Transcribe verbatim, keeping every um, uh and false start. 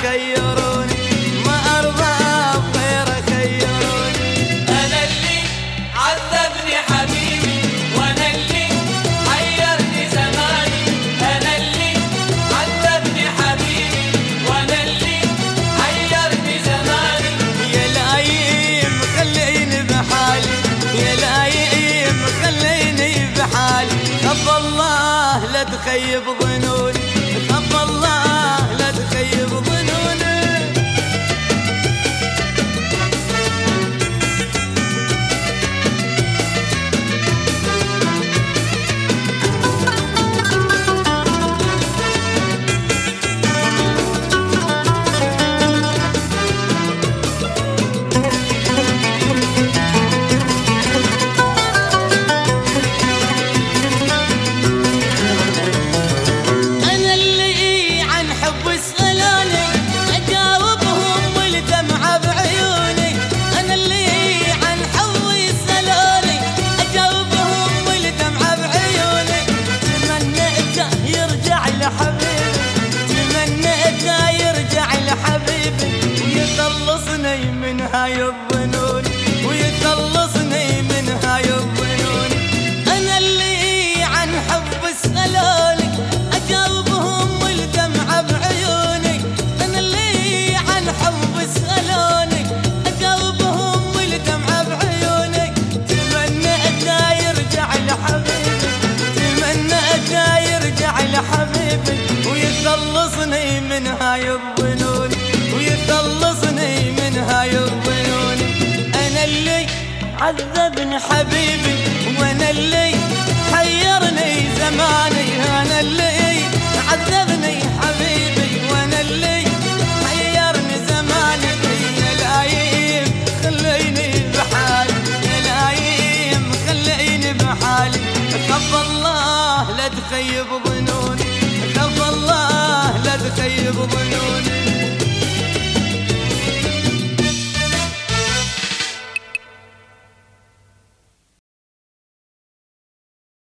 خيروني، ما أرضى بغير خيروني. أنا اللي عذبني حبيبي وأنا اللي حيرني زماني. أنا اللي عذبني حبيبي وأنا اللي حيرني زماني. يا لايم خليني بحالي، يا لايم خليني بحالي. خف الله لا تخيب ظنوني، خف الله لا تخيب ظنوني. أنا اللي عن حب يسألوني أجاوبهم والدمعة بعيوني. أنا اللي عن حب يسألوني أجاوبهم والدمعة بعيوني. تمنيت يرجع لحبيبي، تمنيت يرجع لحبيبي ويخلصني من هاي الظنون، ويخلصني من هاي الظنون. أنا اللي عن حب يسألوني أجاوبهم والدمعة بعيوني. أنا اللي عن حب يسألوني أجاوبهم والدمعة بعيوني. تمنيت يرجع لحبيبي، تمنيت يرجع لحبيبي ويخلصني من هاي الظنون، ويخلصني من هاي الظنون. أنا اللي عذبني حبيبي وأنا اللي حيرني زماني. أنا اللي عذبني حبيبي وأنا اللي حيرني زماني. يا لايم خليني بحالي، يا لايم خليني بحالي. خف الله لا تخيب ظنوني، خف الله لا تخيب ظنوني.